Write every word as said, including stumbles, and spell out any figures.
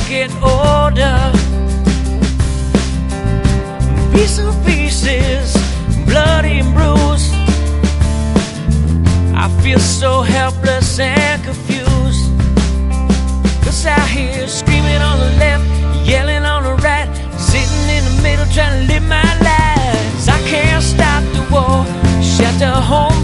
get older. Piece of pieces, bloody and bruised. I feel so helpless and confused. Cause out here screaming on the left, yelling on the right, sitting in the middle trying to live my life. I can't stop the war, shelter home